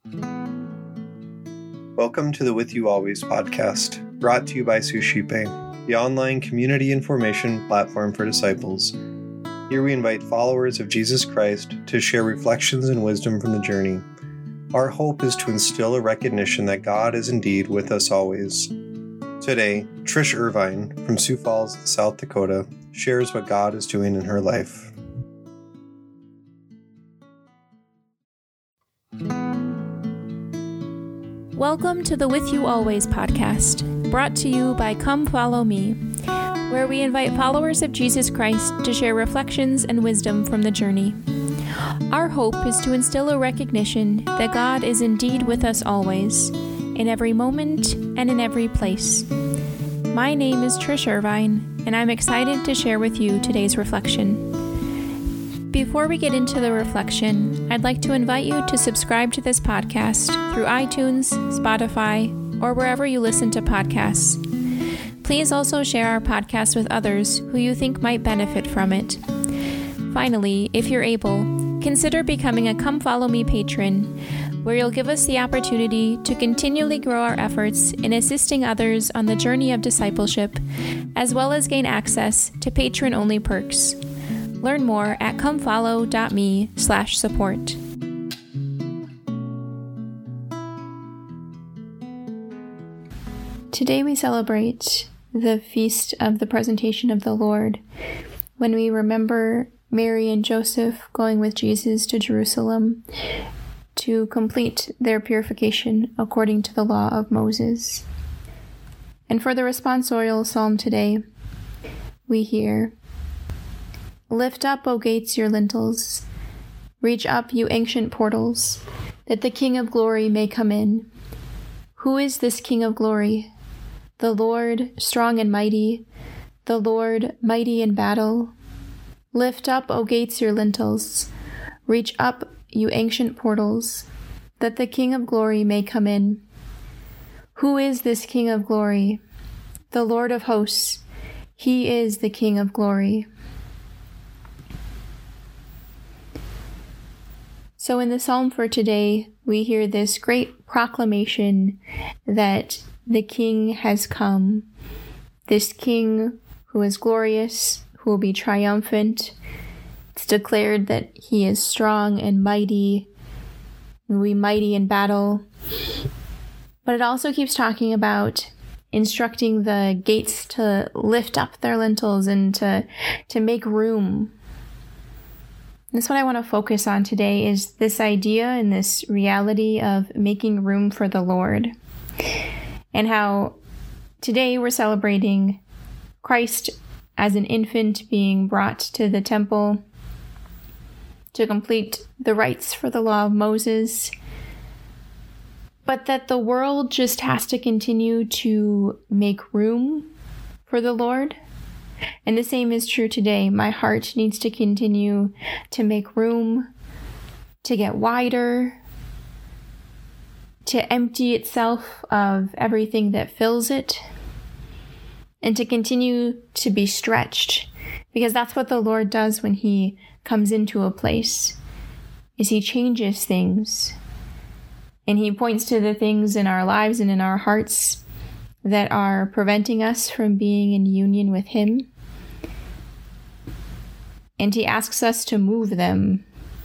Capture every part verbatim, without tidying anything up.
Welcome to the With You Always podcast, brought to you by Suscipe, the online community information platform for disciples. Here we invite followers of Jesus Christ to share reflections and wisdom from the journey. Our hope is to instill a recognition that God is indeed with us always. Today, Trish Irvine from Sioux Falls, South Dakota, shares what God is doing in her life. Welcome to the With You Always podcast, brought to you by Come Follow Me, where we invite followers of Jesus Christ to share reflections and wisdom from the journey. Our hope is to instill a recognition that God is indeed with us always, in every moment and in every place. My name is Trish Irvine, and I'm excited to share with you today's reflection. Before we get into the reflection, I'd like to invite you to subscribe to this podcast through iTunes, Spotify, or wherever you listen to podcasts. Please also share our podcast with others who you think might benefit from it. Finally, if you're able, consider becoming a Come Follow Me patron, where you'll give us the opportunity to continually grow our efforts in assisting others on the journey of discipleship, as well as gain access to patron-only perks. Learn more at comefollow.me slash support. Today we celebrate the feast of the presentation of the Lord, when we remember Mary and Joseph going with Jesus to Jerusalem to complete their purification according to the law of Moses. And for the responsorial psalm today, we hear, "Lift up, O gates, your lintels. Reach up, you ancient portals, that the King of glory may come in. Who is this King of glory? The Lord, strong and mighty, the Lord, mighty in battle. Lift up, O gates, your lintels. Reach up, you ancient portals, that the King of glory may come in. Who is this King of glory? The Lord of hosts. He is the King of glory." So in the psalm for today, we hear this great proclamation that the King has come, this King who is glorious, who will be triumphant. It's declared that he is strong and mighty, and will be mighty in battle. But it also keeps talking about instructing the gates to lift up their lintels and to, to make room. That's what I want to focus on today, is this idea and this reality of making room for the Lord. And how today we're celebrating Christ as an infant being brought to the temple to complete the rites for the law of Moses. But that the world just has to continue to make room for the Lord. And the same is true today. My heart needs to continue to make room, to get wider, to empty itself of everything that fills it, and to continue to be stretched. Because that's what the Lord does when he comes into a place, is he changes things. And he points to the things in our lives and in our hearts that are preventing us from being in union with him. And he asks us to move them,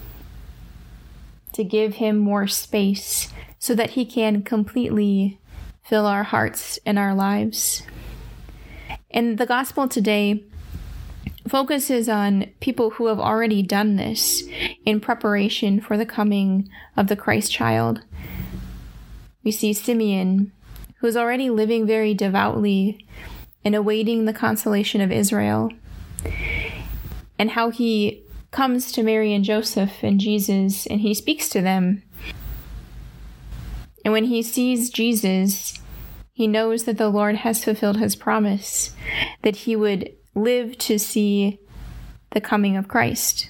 to give him more space so that he can completely fill our hearts and our lives. And the gospel today focuses on people who have already done this in preparation for the coming of the Christ child. We see Simeon, who's already living very devoutly and awaiting the consolation of Israel, and how he comes to Mary and Joseph and Jesus, and he speaks to them. And when he sees Jesus, he knows that the Lord has fulfilled his promise, that he would live to see the coming of Christ.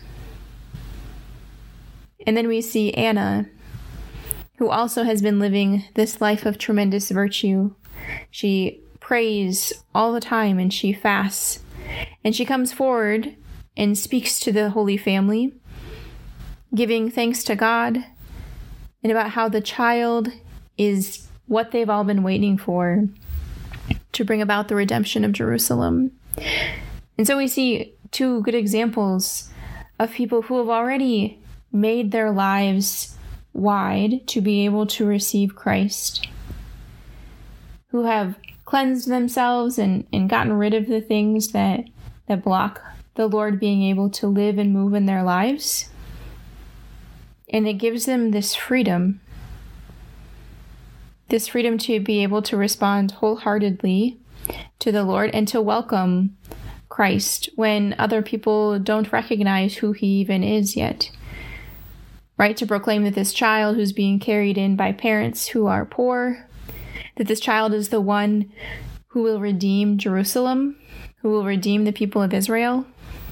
And then we see Anna, who also has been living this life of tremendous virtue. She prays all the time and she fasts. And she comes forward and speaks to the Holy Family, giving thanks to God and about how the child is what they've all been waiting for to bring about the redemption of Jerusalem. And so we see two good examples of people who have already made their lives wide to be able to receive Christ, who have cleansed themselves and, and gotten rid of the things that, that block the Lord being able to live and move in their lives. And it gives them this freedom, this freedom to be able to respond wholeheartedly to the Lord and to welcome Christ when other people don't recognize who he even is yet. Right? To proclaim that this child who's being carried in by parents who are poor, that this child is the one who will redeem Jerusalem, who will redeem the people of Israel.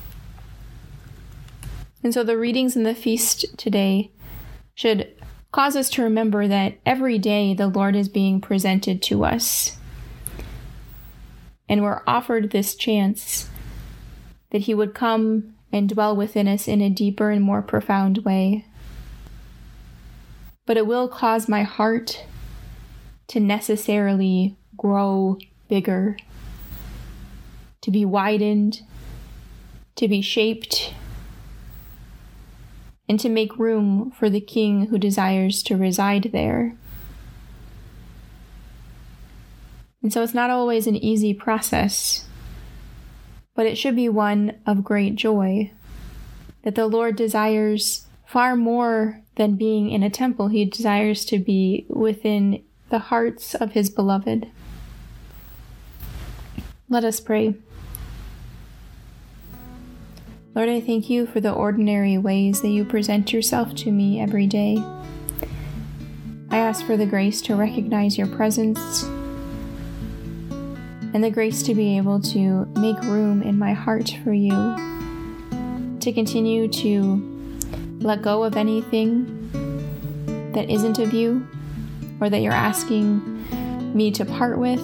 And so the readings in the feast today should cause us to remember that every day the Lord is being presented to us. And we're offered this chance that he would come and dwell within us in a deeper and more profound way. But it will cause my heart to necessarily grow bigger, to be widened, to be shaped, and to make room for the King who desires to reside there. And so it's not always an easy process, but it should be one of great joy, that the Lord desires far more than being in a temple. He desires to be within the hearts of his beloved. Let us pray. Lord, I thank you for the ordinary ways that you present yourself to me every day. I ask for the grace to recognize your presence and the grace to be able to make room in my heart for you, to continue to let go of anything that isn't of you or that you're asking me to part with,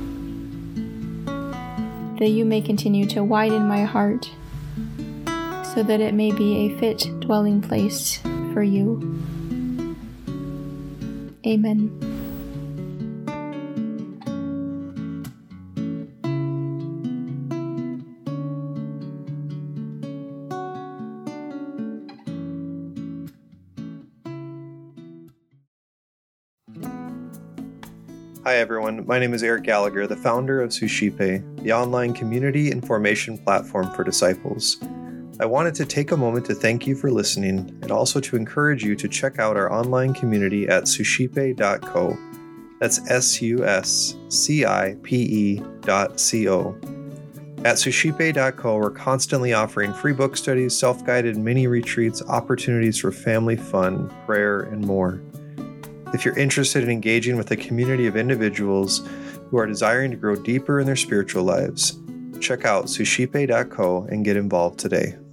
that you may continue to widen my heart so that it may be a fit dwelling place for you. Amen. Hi everyone, my name is Eric Gallagher, the founder of Suscipe, the online community and formation platform for disciples. I wanted to take a moment to thank you for listening and also to encourage you to check out our online community at suscipe dot co. That's S U S C I P E dot C O. At suscipe dot co, we're constantly offering free book studies, self-guided mini retreats, opportunities for family fun, prayer, and more. If you're interested in engaging with a community of individuals who are desiring to grow deeper in their spiritual lives, check out suscipe dot co and get involved today.